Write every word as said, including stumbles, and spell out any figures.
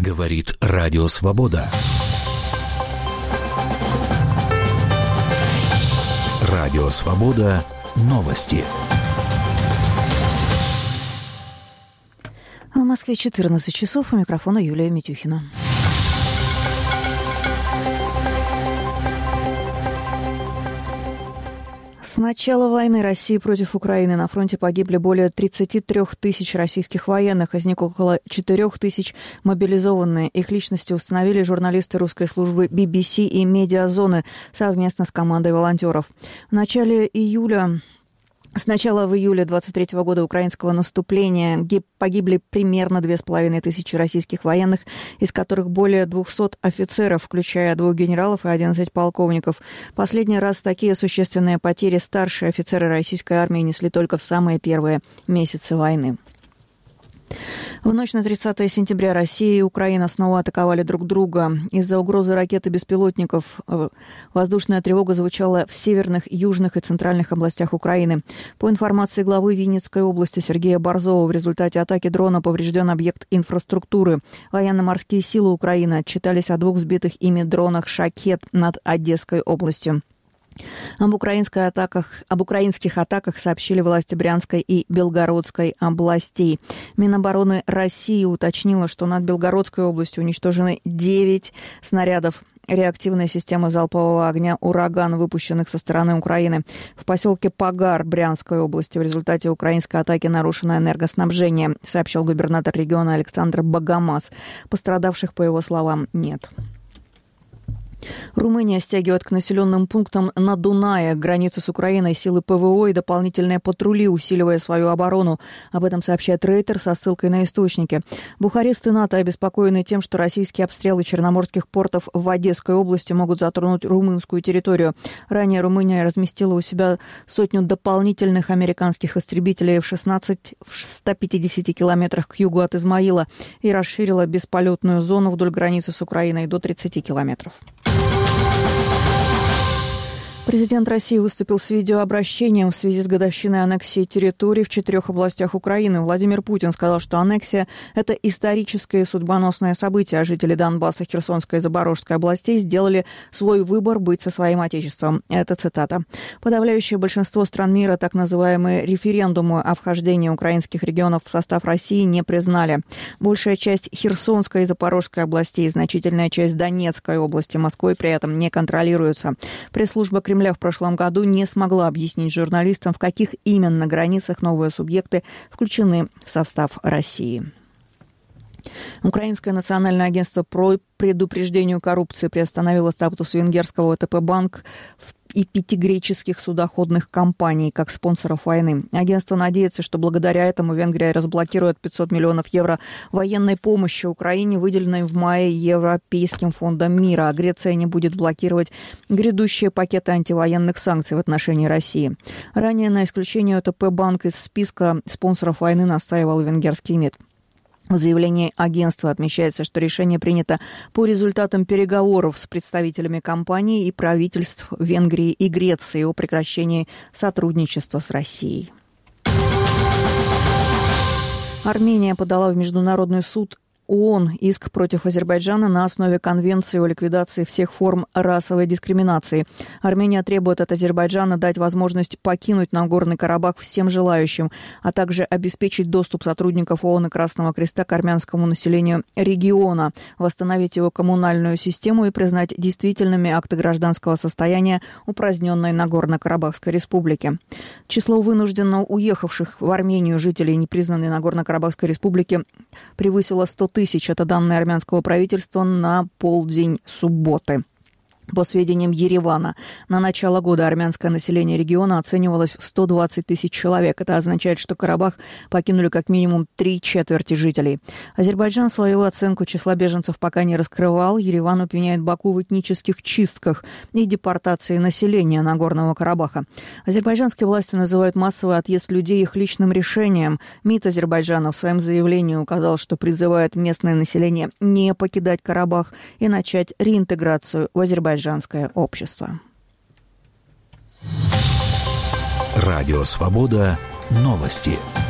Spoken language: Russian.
Говорит Радио Свобода. Радио Свобода. Новости. В Москве четырнадцать часов. У микрофона Юлия Митюхина. С начала войны России против Украины на фронте погибли более тридцать три тысячи российских военных, из них около четыре тысячи мобилизованные. Их личности установили журналисты русской службы би би си и «Медиазоны» совместно с командой волонтеров. В начале июля... С начала в июле двадцать третьего года украинского наступления погибли примерно две с половиной тысячи российских военных, из которых более двухсот офицеров, включая двух генералов и одиннадцать полковников. Последний раз такие существенные потери старшие офицеры российской армии несли только в самые первые месяцы войны. В ночь на тридцатое сентября Россия и Украина снова атаковали друг друга. Из-за угрозы ракет и беспилотников воздушная тревога звучала в северных, южных и центральных областях Украины. По информации главы Винницкой области Сергея Борзова, в результате атаки дрона поврежден объект инфраструктуры. Военно-морские силы Украины отчитались о двух сбитых ими дронах «Шахед» над Одесской областью. Об, украинской атаках, об украинских атаках сообщили власти Брянской и Белгородской областей. Минобороны России уточнила, что над Белгородской областью уничтожены девять снарядов реактивной системы залпового огня «Ураган», выпущенных со стороны Украины. В поселке Пагар Брянской области в результате украинской атаки нарушено энергоснабжение, сообщил губернатор региона Александр Богомаз. Пострадавших, по его словам, нет. Румыния стягивает к населенным пунктам на Дунае, границы с Украиной, силы ПВО и дополнительные патрули, усиливая свою оборону. Об этом сообщает Рейтер со ссылкой на источники. Бухарест и НАТО обеспокоены тем, что российские обстрелы черноморских портов в Одесской области могут затронуть румынскую территорию. Ранее Румыния разместила у себя сотню дополнительных американских истребителей эф шестнадцать в ста пятидесяти километрах к югу от Измаила и расширила бесполетную зону вдоль границы с Украиной до тридцати километров. Президент России выступил с видеообращением в связи с годовщиной аннексии территорий в четырех областях Украины. Владимир Путин сказал, что аннексия – это историческое и судьбоносное событие, а жители Донбасса, Херсонской и Запорожской областей сделали свой выбор быть со своим отечеством. Это цитата. Подавляющее большинство стран мира так называемые референдумы о вхождении украинских регионов в состав России не признали. Большая часть Херсонской и Запорожской областей, значительная часть Донецкой области Москвой при этом не контролируются. Пресс-служба Кремля в прошлом году не смогла объяснить журналистам, в каких именно границах новые субъекты включены в состав России. Украинское национальное агентство по предупреждению коррупции приостановило статус венгерского о тэ пэ банк и пяти греческих судоходных компаний как спонсоров войны. Агентство надеется, что благодаря этому Венгрия разблокирует пятьсот миллионов евро военной помощи Украине, выделенной в мае Европейским фондом мира, а Греция не будет блокировать грядущие пакеты антивоенных санкций в отношении России. Ранее на исключение о тэ пэ банк из списка спонсоров войны настаивал венгерский МИД. В заявлении агентства отмечается, что решение принято по результатам переговоров с представителями компаний и правительств Венгрии и Греции о прекращении сотрудничества с Россией. Армения подала в Международный суд ООН иск против Азербайджана на основе Конвенции о ликвидации всех форм расовой дискриминации. Армения требует от Азербайджана дать возможность покинуть Нагорный Карабах всем желающим, а также обеспечить доступ сотрудников ООН и Красного Креста к армянскому населению региона, восстановить его коммунальную систему и признать действительными акты гражданского состояния упраздненной Нагорно-Карабахской республики. Число вынужденно уехавших в Армению жителей непризнанной Нагорно-Карабахской республики превысило сто тысяч. Это данные армянского правительства на полдень субботы. По сведениям Еревана, на начало года армянское население региона оценивалось в сто двадцать тысяч человек. Это означает, что Карабах покинули как минимум три четверти жителей. Азербайджан свою оценку числа беженцев пока не раскрывал. Ереван обвиняет Баку в этнических чистках и депортации населения Нагорного Карабаха. Азербайджанские власти называют массовый отъезд людей их личным решением. МИД Азербайджана в своем заявлении указал, что призывает местное население не покидать Карабах и начать реинтеграцию в Азербайджан. Общество. Радио Свобода. Новости.